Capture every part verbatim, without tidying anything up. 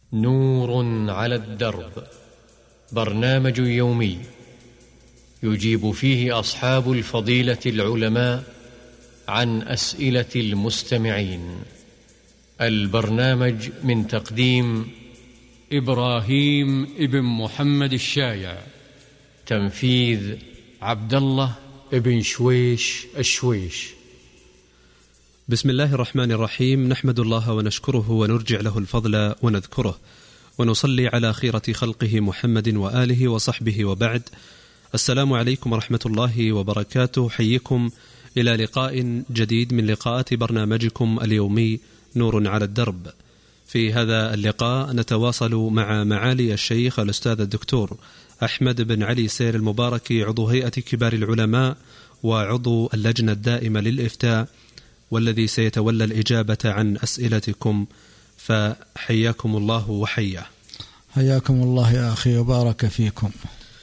نور على الدرب، برنامج يومي يجيب فيه أصحاب الفضيلة العلماء عن أسئلة المستمعين. البرنامج من تقديم إبراهيم ابن محمد الشايع، تنفيذ عبد الله ابن شويش الشويش. بسم الله الرحمن الرحيم، نحمد الله ونشكره ونرجع له الفضل ونذكره، ونصلي على خيرة خلقه محمد وآله وصحبه، وبعد. السلام عليكم ورحمة الله وبركاته. حييكم إلى لقاء جديد من لقاءات برنامجكم اليومي نور على الدرب. في هذا اللقاء نتواصل مع معالي الشيخ الأستاذ الدكتور أحمد بن علي سير المباركي، عضو هيئة كبار العلماء وعضو اللجنة الدائمة للإفتاء، والذي سيتولى الإجابة عن أسئلتكم، فحياكم الله وحياه. حياكم الله يا أخي وبارك فيكم.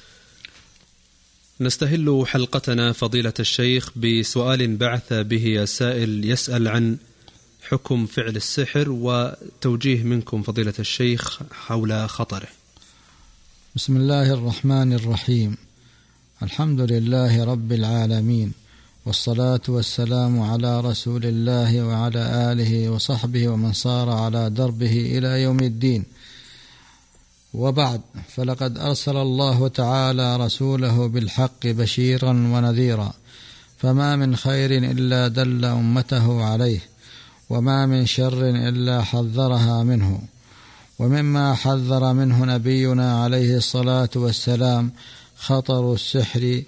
نستهل حلقتنا فضيلة الشيخ بسؤال بعث به السائل يسأل عن حكم فعل السحر وتوجيه منكم فضيلة الشيخ حول خطره. بسم الله الرحمن الرحيم، الحمد لله رب العالمين، والصلاة والسلام على رسول الله وعلى آله وصحبه ومن صار على دربه إلى يوم الدين، وبعد. فلقد أرسل الله تعالى رسوله بالحق بشيرا ونذيرا، فما من خير إلا دل أمته عليه، وما من شر إلا حذرها منه. ومما حذر منه نبينا عليه الصلاة والسلام خطر السحر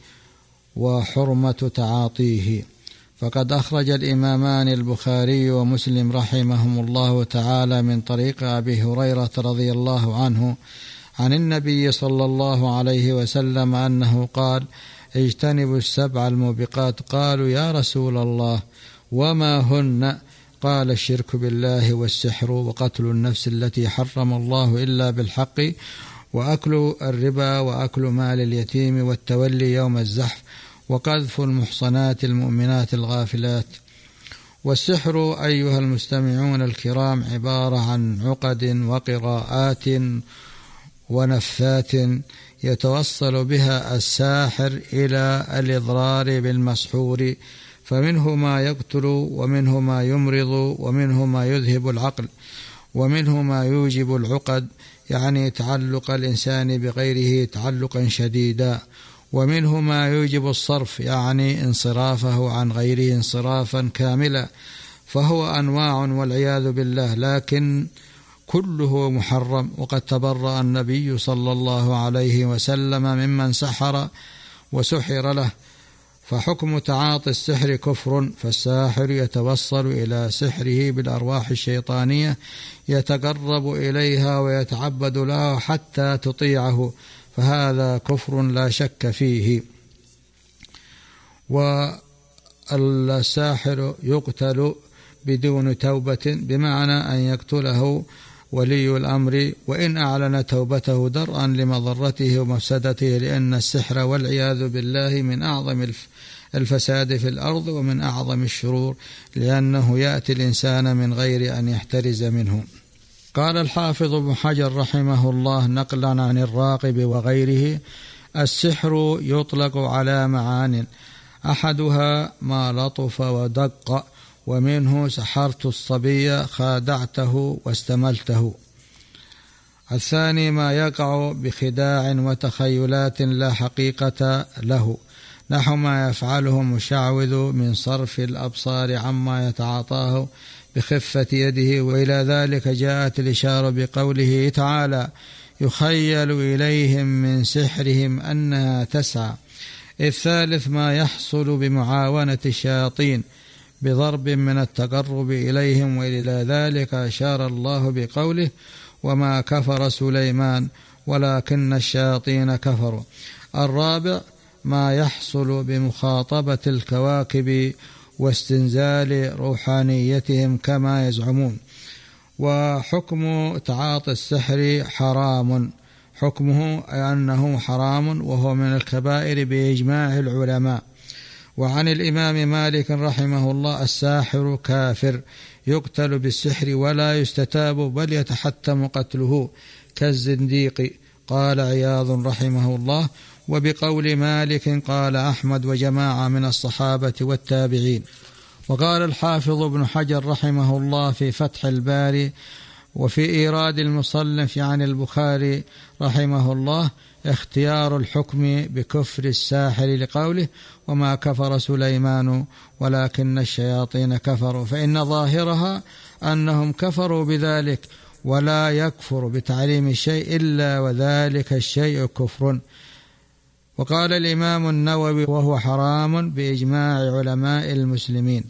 وحرمة تعاطيه. فقد أخرج الإمامان البخاري ومسلم رحمهم الله تعالى من طريق أبي هريرة رضي الله عنه عن النبي صلى الله عليه وسلم أنه قال: اجتنبوا السبع الموبقات. قالوا: يا رسول الله وما هن؟ قال: الشرك بالله، والسحر، وقتل النفس التي حرم الله إلا بالحق، وأكل الربا، وأكل مال اليتيم، والتولي يوم الزحف، وقذف المحصنات المؤمنات الغافلات. والسحر أيها المستمعون الكرام عبارة عن عقد وقراءات ونفثات يتوصل بها الساحر إلى الإضرار بالمسحور، فمنه ما يقتل، ومنه ما يمرض، ومنه ما يذهب العقل، ومنه ما يوجب العقد، يعني تعلق الإنسان بغيره تعلقا شديدا، ومنه ما يوجب الصرف، يعني انصرافه عن غيره انصرافا كاملا. فهو أنواع والعياذ بالله، لكن كله محرم. وقد تبرأ النبي صلى الله عليه وسلم ممن سحر وسحر له. فحكم تعاطي السحر كفر، فالساحر يتوصل إلى سحره بالأرواح الشيطانية، يتقرب إليها ويتعبد لها حتى تطيعه، فهذا كفر لا شك فيه. والساحر يقتل بدون توبة، بمعنى أن يقتله ولي الأمر وإن أعلن توبته درءا لمضرته ومفسدته، لأن السحر والعياذ بالله من أعظم الفساد في الأرض ومن أعظم الشرور، لأنه يأتي الإنسان من غير أن يحترز منه. قال الحافظ ابن حجر رحمه الله نقلا عن الراقب وغيره: السحر يطلق على معان، أحدها ما لطف ودق، ومنه سحرت الصبي خادعته واستملته. الثاني ما يقع بخداع وتخيلات لا حقيقة له، نحو ما يفعله مشعوذ من صرف الأبصار عما يتعاطاه بخفة يده، وإلى ذلك جاءت الإشارة بقوله تعالى: يخيل إليهم من سحرهم أنها تسعى. الثالث ما يحصل بمعاونة الشياطين بضرب من التقرب إليهم، وإلى ذلك أشار الله بقوله: وما كفر سليمان ولكن الشياطين كفروا. الرابع ما يحصل بمخاطبة الكواكب واستنزال روحانيتهم كما يزعمون. وحكم تعاطي السحر حرام، حكمه أنه حرام، وهو من الكبائر بإجماع العلماء. وعن الإمام مالك رحمه الله: الساحر كافر يقتل بالسحر ولا يستتاب بل يتحتم قتله كالزنديق. قال عياض رحمه الله. وبقول مالك قال أحمد وجماعة من الصحابة والتابعين. وقال الحافظ ابن حجر رحمه الله في فتح الباري وفي إيراد المصنف عن البخاري رحمه الله اختيار الحكم بكفر الساحر لقوله وما كفر سليمان ولكن الشياطين كفروا، فإن ظاهرها أنهم كفروا بذلك، ولا يكفر بتعليم الشيء إلا وذلك الشيء كفر. وقال الإمام النووي وهو حرام بإجماع علماء المسلمين.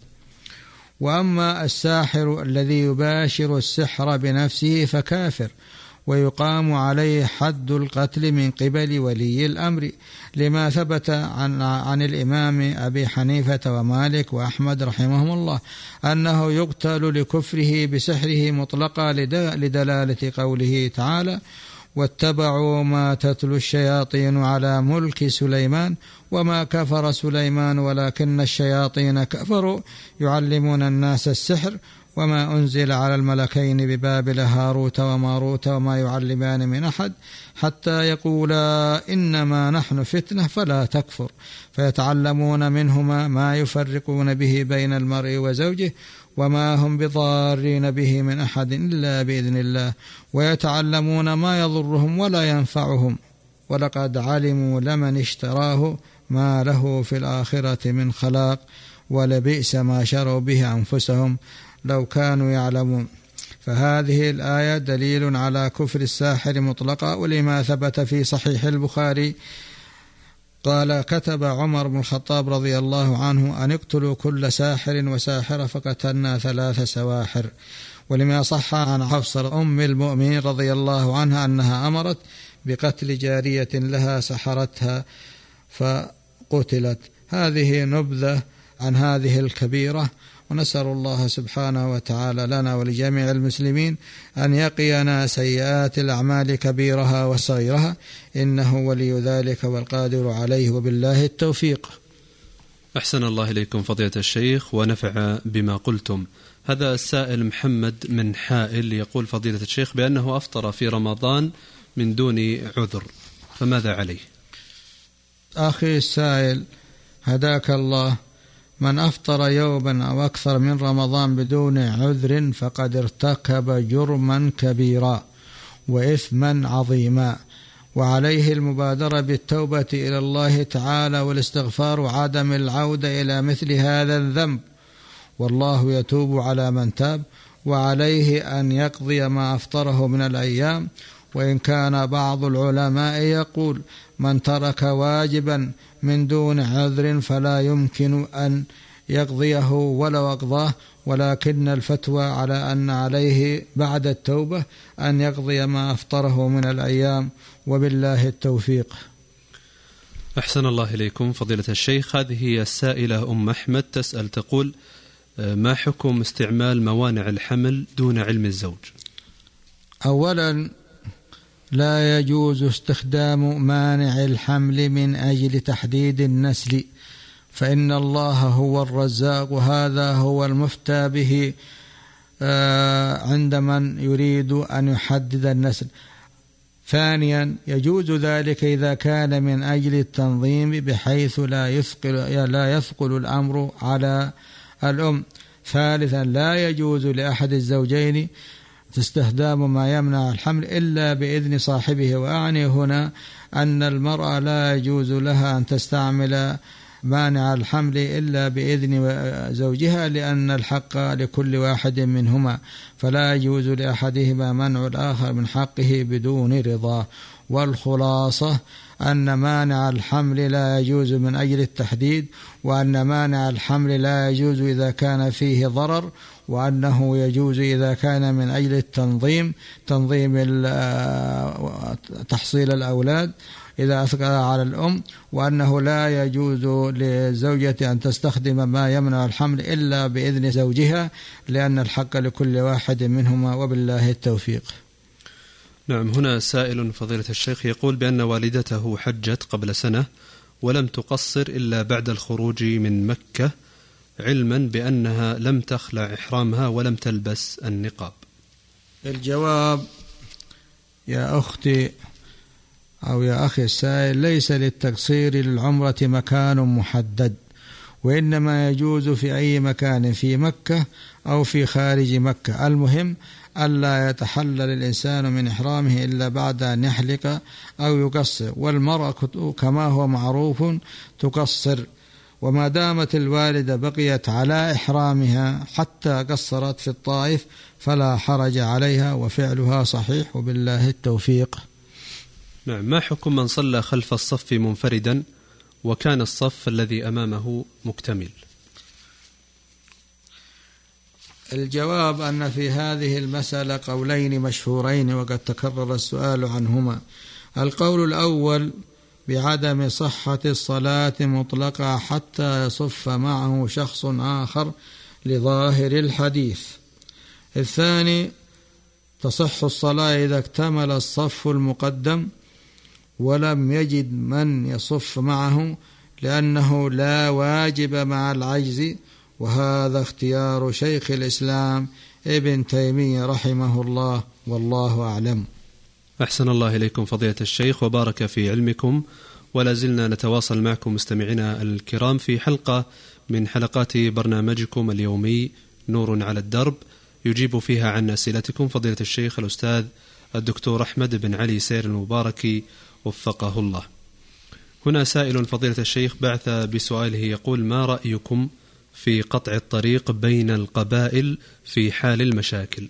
وأما الساحر الذي يباشر السحر بنفسه فكافر، ويقام عليه حد القتل من قبل ولي الأمر، لما ثبت عن, عن الإمام أبي حنيفة ومالك وأحمد رحمهم الله أنه يقتل لكفره بسحره مطلقا لدلالة قوله تعالى واتبعوا ما تتلو الشياطين على ملك سليمان وما كفر سليمان ولكن الشياطين كفروا يعلمون الناس السحر وما أنزل على الملكين ببابل هاروت وماروت وما يعلمان من أحد حتى يقولا إنما نحن فتنة فلا تكفر، فيتعلمون منهما ما يفرقون به بين المرء وزوجه وما هم بضارين به من أحد إلا بإذن الله، ويتعلمون ما يضرهم ولا ينفعهم، ولقد علموا لمن اشتراه ما له في الآخرة من خلاق ولبئس ما شروا به أنفسهم لو كانوا يعلمون. فهذه الآية دليل على كفر الساحر مطلقا، ولما ثبت في صحيح البخاري قال كتب عمر بن الخطاب رضي الله عنه أن اقتلوا كل ساحر وساحرة، فقتلنا ثلاث سواحر. ولما صح عن حفصة أم المؤمنين رضي الله عنها أنها أمرت بقتل جارية لها سحرتها فقتلت. هذه نبذة عن هذه الكبيرة، ونسأل الله سبحانه وتعالى لنا ولجميع المسلمين أن يقينا سيئات الأعمال كبيرها وصغيرها، إنه ولي ذلك والقادر عليه، وبالله التوفيق. أحسن الله إليكم فضيلة الشيخ ونفع بما قلتم. هذا السائل محمد من حائل يقول فضيلة الشيخ بأنه أفطر في رمضان من دون عذر، فماذا عليه؟ أخي السائل هداك الله، من أفطر يوما أو أكثر من رمضان بدون عذر فقد ارتكب جرما كبيرا وإثما عظيما، وعليه المبادرة بالتوبة إلى الله تعالى والاستغفار وعدم العودة إلى مثل هذا الذنب، والله يتوب على من تاب، وعليه أن يقضي ما أفطره من الأيام. وإن كان بعض العلماء يقول من ترك واجبا من دون عذر فلا يمكن أن يقضيه ولو أقضاه، ولكن الفتوى على أن عليه بعد التوبة أن يقضي ما أفطره من الأيام، وبالله التوفيق. أحسن الله إليكم فضيلة الشيخ. هذه السائلة أم أحمد تسأل تقول ما حكم استعمال موانع الحمل دون علم الزوج؟ أولا لا يجوز استخدام مانع الحمل من أجل تحديد النسل، فإن الله هو الرزاق، وهذا هو المفتى به عند من يريد أن يحدد النسل. ثانيا يجوز ذلك إذا كان من أجل التنظيم بحيث لا يثقل, لا يثقل الأمر على الأم. ثالثا لا يجوز لأحد الزوجين استخدام ما يمنع الحمل إلا بإذن صاحبه، وأعني هنا أن المرأة لا يجوز لها أن تستعمل مانع الحمل إلا بإذن زوجها، لأن الحق لكل واحد منهما، فلا يجوز لأحدهما منع الآخر من حقه بدون رضاه. والخلاصة أن مانع الحمل لا يجوز من أجل التحديد، وأن مانع الحمل لا يجوز إذا كان فيه ضرر، وأنه يجوز إذا كان من أجل التنظيم تنظيم تحصيل الأولاد إذا أثقل على الأم، وأنه لا يجوز للزوجة أن تستخدم ما يمنع الحمل إلا بإذن زوجها، لأن الحق لكل واحد منهما، وبالله التوفيق. نعم. هنا سائل فضيلة الشيخ يقول بأن والدته حجت قبل سنة ولم تقصر إلا بعد الخروج من مكة علما بأنها لم تخلع إحرامها ولم تلبس النقاب؟ الجواب يا أختي أو يا أخي السائل، ليس للتقصير للعمرة مكان محدد، وإنما يجوز في أي مكان في مكة أو في خارج مكة. المهم ألا يتحلل الإنسان من إحرامه إلا بعد أن يحلق أو يقصر، والمرأة كما هو معروف تقصر، وما دامت الوالدة بقيت على إحرامها حتى قصرت في الطائف فلا حرج عليها وفعلها صحيح، وبالله التوفيق. نعم. ما حكم من صلى خلف الصف منفردا وكان الصف الذي أمامه مكتمل؟ الجواب أن في هذه المسألة قولين مشهورين وقد تكرر السؤال عنهما. القول الأول بعدم صحة الصلاة مطلقة حتى يصف معه شخص آخر لظاهر الحديث. الثاني تصح الصلاة إذا اكتمل الصف المقدم ولم يجد من يصف معه، لأنه لا واجب مع العجز، وهذا اختيار شيخ الإسلام ابن تيمية رحمه الله، والله أعلم. أحسن الله إليكم فضيلة الشيخ وبارك في علمكم، ولا زلنا نتواصل معكم مستمعينا الكرام في حلقة من حلقات برنامجكم اليومي نور على الدرب، يجيب فيها عن أسئلتكم فضيلة الشيخ الأستاذ الدكتور أحمد بن علي سير المباركي وفقه الله. هنا سائل فضيلة الشيخ بعث بسؤاله يقول: ما رأيكم في قطع الطريق بين القبائل في حال المشاكل؟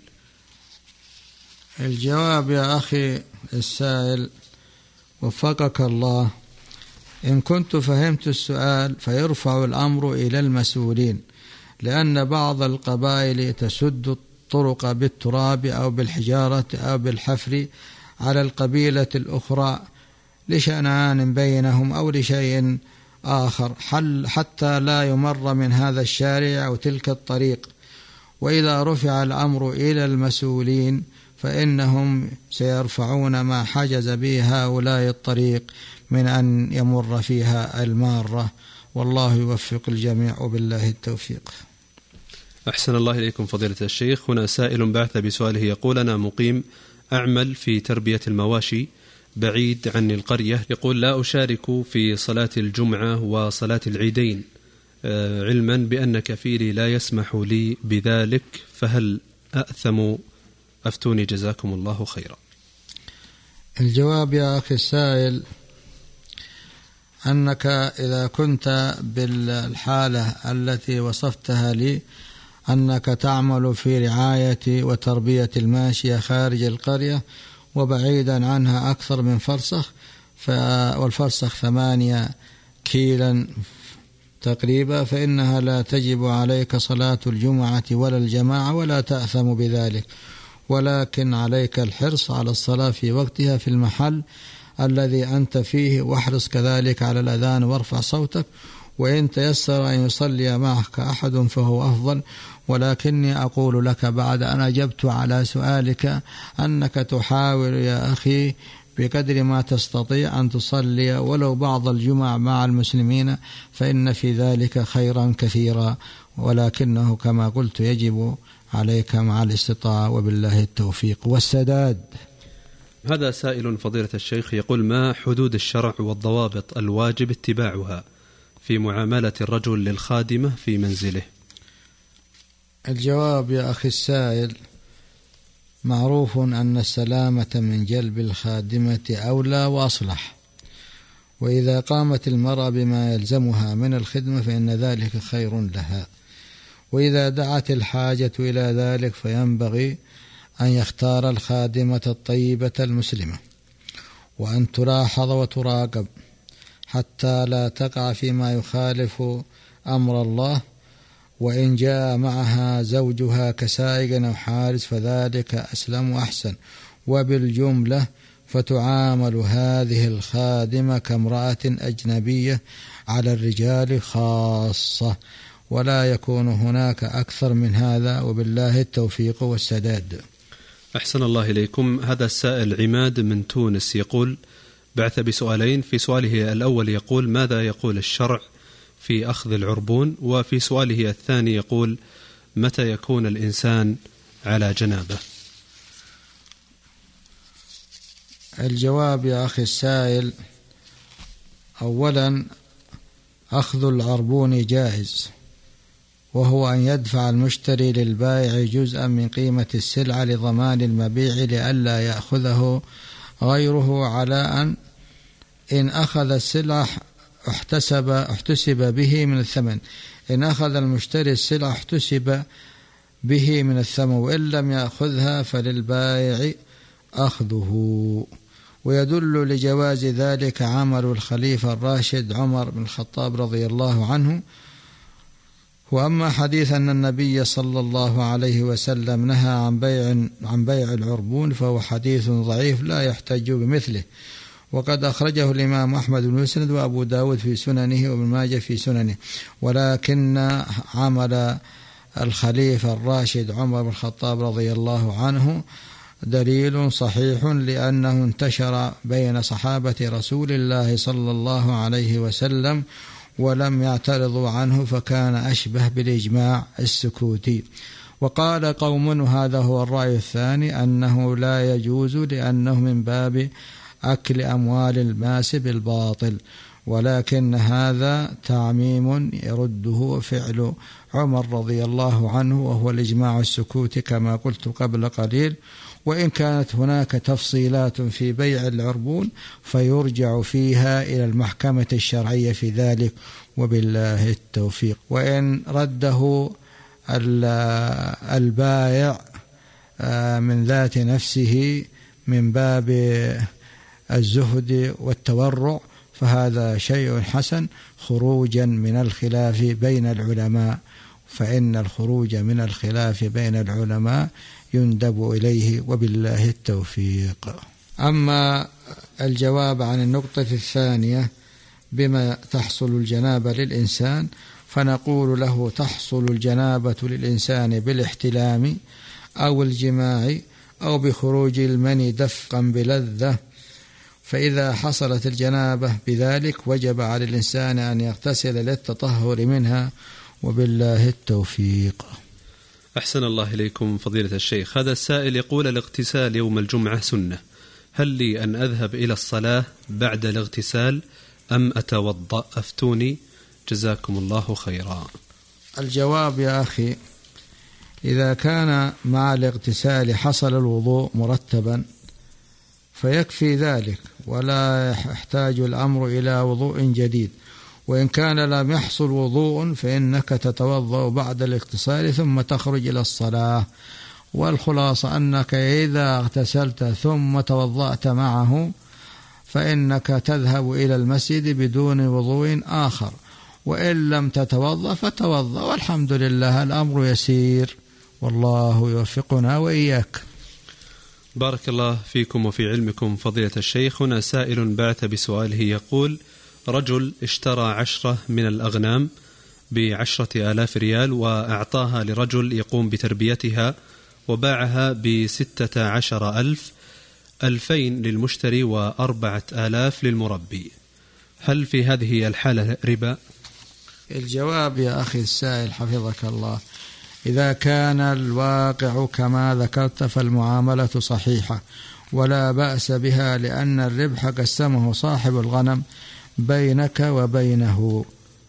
الجواب يا أخي السائل وفقك الله، إن كنت فهمت السؤال فيرفع الأمر إلى المسؤولين، لأن بعض القبائل تسد الطرق بالتراب أو بالحجارة أو بالحفر على القبيلة الأخرى لشأنان بينهم أو لشيء آخر، حل حتى لا يمر من هذا الشارع أو تلك الطريق. وإذا رفع الأمر إلى المسؤولين فإنهم سيرفعون ما حجز به هؤلاء الطريق من أن يمر فيها المارة، والله يوفق الجميع وبالله التوفيق. أحسن الله إليكم فضيلة الشيخ. هنا سائل بعث بسؤاله يقول: أنا مقيم أعمل في تربية المواشي بعيد عن القرية، يقول: لا أشارك في صلاة الجمعة وصلاة العيدين علما بأن كفيلي لا يسمح لي بذلك، فهل أأثم؟ أفتوني جزاكم الله خيرا. الجواب يا أخي السائل أنك إذا كنت بالحالة التي وصفتها لي، أنك تعمل في رعاية وتربية الماشية خارج القرية وبعيدا عنها أكثر من فرسخ، والفرسخ ثمانية كيلا تقريبا، فإنها لا تجب عليك صلاة الجمعة ولا الجماعة ولا تأثم بذلك، ولكن عليك الحرص على الصلاة في وقتها في المحل الذي أنت فيه، واحرص كذلك على الأذان وارفع صوتك، وإن تيسر أن يصلي معك أحد فهو أفضل. ولكني أقول لك بعد أن أجبت على سؤالك أنك تحاول يا أخي بقدر ما تستطيع أن تصلي ولو بعض الجمع مع المسلمين، فإن في ذلك خيرا كثيرا، ولكنه كما قلت يجب عليك مع الاستطاعة، وبالله التوفيق والسداد. هذا سائل فضيلة الشيخ يقول: ما حدود الشرع والضوابط الواجب اتباعها في معاملة الرجل للخادمة في منزله؟ الجواب يا أخي السائل، معروف أن السلامة من جلب الخادمة أولى وأصلح، وإذا قامت المرأة بما يلزمها من الخدمة فإن ذلك خير لها، وإذا دعت الحاجة إلى ذلك فينبغي أن يختار الخادمة الطيبة المسلمة، وأن تلاحظ وتراقب حتى لا تقع فيما يخالف أمر الله، وإن جاء معها زوجها كسائق أو حارس فذلك أسلم وأحسن. وبالجملة فتعامل هذه الخادمة كامرأة أجنبية على الرجال خاصة، ولا يكون هناك أكثر من هذا، وبالله التوفيق والسداد. أحسن الله إليكم. هذا السائل عماد من تونس يقول: بعث بسؤالين. في سؤاله الأول يقول: ماذا يقول الشرع في أخذ العربون. وفي سؤاله الثاني يقول: متى يكون الإنسان على جنابه؟ الجواب يا أخي السائل: أولا أخذ العربون جائز، وهو أن يدفع المشتري للبائع جزءا من قيمة السلعة لضمان المبيع لئلا يأخذه غيره، على أن إن أخذ السلعة احتسب, احتسب به من الثمن. إن أخذ المشتري السلعة احتسب به من الثمن، وإن لم يأخذها فللبائع أخذه. ويدل لجواز ذلك عمل الخليفة الراشد عمر بن الخطاب رضي الله عنه. وأما حديث أن النبي صلى الله عليه وسلم نهى عن بيع عن بيع العربون فهو حديث ضعيف لا يحتج بمثله، وقد أخرجه الإمام أحمد بن مسند وأبو داود في سننه وابن ماجه في سننه. ولكن عمل الخليفة الراشد عمر بن الخطاب رضي الله عنه دليل صحيح، لأنه انتشر بين صحابة رسول الله صلى الله عليه وسلم ولم يعترضوا عنه، فكان أشبه بالإجماع السكوتي. وقال قوم، هذا هو الرأي الثاني، أنه لا يجوز لأنه من باب أكل أموال الناس بالباطل، ولكن هذا تعميم يرده فعل عمر رضي الله عنه وهو الإجماع السكوتي كما قلت قبل قليل. وإن كانت هناك تفصيلات في بيع العربون فيرجع فيها إلى المحكمة الشرعية في ذلك، وبالله التوفيق. وإن رده البائع من ذات نفسه من باب الزهد والتورع فهذا شيء حسن، خروجا من الخلاف بين العلماء، فإن الخروج من الخلاف بين العلماء يندب إليه، وبالله التوفيق. أما الجواب عن النقطة الثانية بما تحصل الجنابة للإنسان، فنقول له: تحصل الجنابة للإنسان بالاحتلام أو الجماع أو بخروج المني دفقا بلذة، فإذا حصلت الجنابة بذلك وجب على الإنسان أن يغتسل للتطهر منها، وبالله التوفيق. أحسن الله إليكم فضيلة الشيخ. هذا السائل يقول: الاغتسال يوم الجمعة سنة، هل لي أن أذهب إلى الصلاة بعد الاغتسال أم أتوضأ؟ أفتوني جزاكم الله خيرا. الجواب يا أخي: إذا كان مع الاغتسال حصل الوضوء مرتبا فيكفي ذلك، ولا يحتاج الأمر إلى وضوء جديد. وإن كان لم يحصل وضوء فإنك تتوضأ بعد الاغتسال ثم تخرج إلى الصلاة. والخلاصة أنك إذا اغتسلت ثم توضأت معه فإنك تذهب إلى المسجد بدون وضوء آخر، وإن لم تتوضأ فتوضأ، والحمد لله الأمر يسير، والله يوفقنا وإياك. بارك الله فيكم وفي علمكم فضيلة الشيخ. هنا سائل بعث بسؤاله يقول: رجل اشترى عشرة من الأغنام بعشرة آلاف ريال وأعطاها لرجل يقوم بتربيتها وباعها بستة عشر ألف، ألفين للمشتري وأربعة آلاف للمربي، هل في هذه الحالة ربا؟ الجواب يا أخي السائل حفظك الله: إذا كان الواقع كما ذكرت فالمعاملة صحيحة ولا بأس بها، لأن الربح قسمه صاحب الغنم بينك وبينه،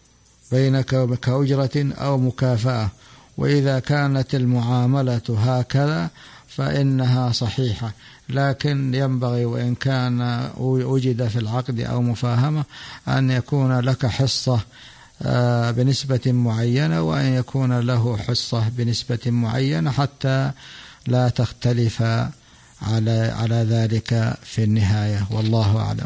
بينك كأجرة أو مكافأة. وإذا كانت المعاملة هكذا فإنها صحيحة، لكن ينبغي وإن كان وجد في العقد أو مفاهمة أن يكون لك حصة بنسبة معينة وأن يكون له حصة بنسبة معينة حتى لا تختلف على على ذلك في النهاية، والله أعلم.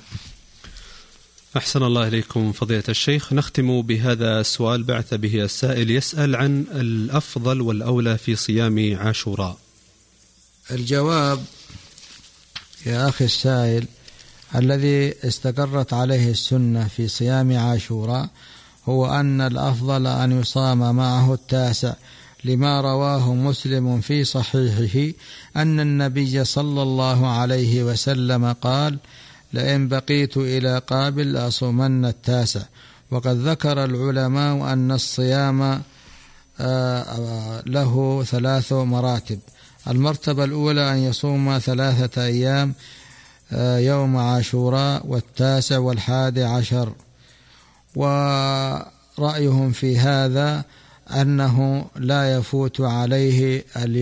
أحسن الله إليكم فضيلة الشيخ. نختم بهذا السؤال بعث به السائل يسأل عن الأفضل والأولى في صيام عاشوراء. الجواب يا أخي السائل: الذي استقرت عليه السنة في صيام عاشوراء هو أن الأفضل أن يصام معه التاسع، لما رواه مسلم في صحيحه أن النبي صلى الله عليه وسلم قال: لئن بقيت إلى قابل لأصومن التاسع. وقد ذكر العلماء أن الصيام له ثلاث مراتب. المرتبة الأولى أن يصوم ثلاثة أيام يوم عاشوراء والتاسع والحادي عشر، ورأيهم في هذا أنه لا يفوت عليه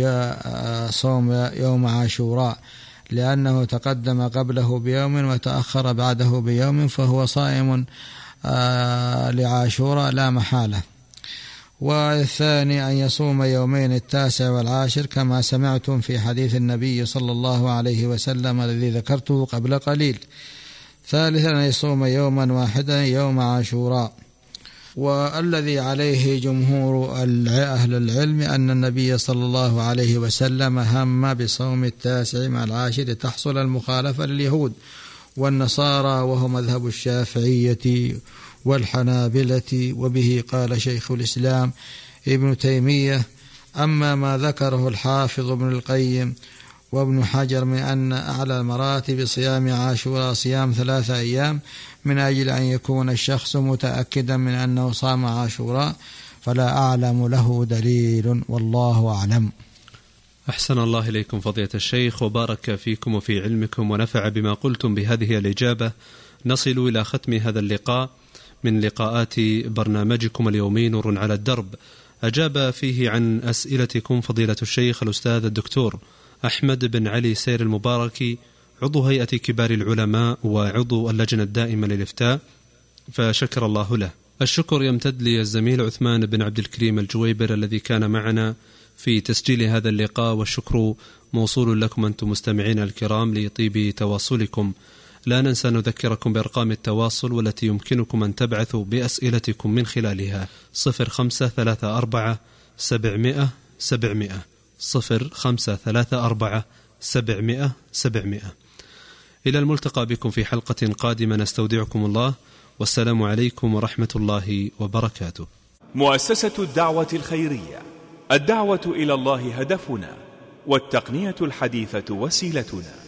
صوم يوم عاشوراء لأنه تقدم قبله بيوم وتأخر بعده بيوم، فهو صائم لعاشوراء لا محالة. والثاني أن يصوم يومين التاسع والعاشر كما سمعتم في حديث النبي صلى الله عليه وسلم الذي ذكرته قبل قليل. ثالثا أن يصوم يوما واحدا يوم عاشوراء. والذي عليه جمهور أهل العلم أن النبي صلى الله عليه وسلم هم بصوم التاسع مع العاشر لتحصل المخالفة لليهود والنصارى، وهو مذهب الشافعية والحنابلة، وبه قال شيخ الإسلام ابن تيمية. أما ما ذكره الحافظ ابن القيم وابن حجر من أن أعلى مراتب صيام عاشوراء صيام ثلاثة أيام من أجل أن يكون الشخص متأكدا من أنه صام عاشوراء، فلا أعلم له دليل، والله أعلم. أحسن الله إليكم فضيلة الشيخ، وبارك فيكم وفي علمكم ونفع بما قلتم بهذه الإجابة. نصل إلى ختم هذا اللقاء من لقاءات برنامجكم اليومي نور على الدرب، أجاب فيه عن أسئلتكم فضيلة الشيخ الأستاذ الدكتور أحمد بن علي سير المباركي، عضو هيئة كبار العلماء وعضو اللجنة الدائمة للإفتاء، فشكر الله له. الشكر يمتد للزميل عثمان بن عبد الكريم الجويبر الذي كان معنا في تسجيل هذا اللقاء، والشكر موصول لكم أنتم مستمعين الكرام لطيب تواصلكم. لا ننسى نذكركم بأرقام التواصل والتي يمكنكم أن تبعثوا بأسئلتكم من خلالها: صفر خمسة ثلاثة أربعة سبعمائة سبعمائة صفر خمسة ثلاثة أربعة سبعمائة سبعمائة. إلى الملتقى بكم في حلقة قادمة، نستودعكم الله، والسلام عليكم ورحمة الله وبركاته. مؤسسة الدعوة الخيرية، الدعوة إلى الله هدفنا، والتقنية الحديثة وسيلتنا.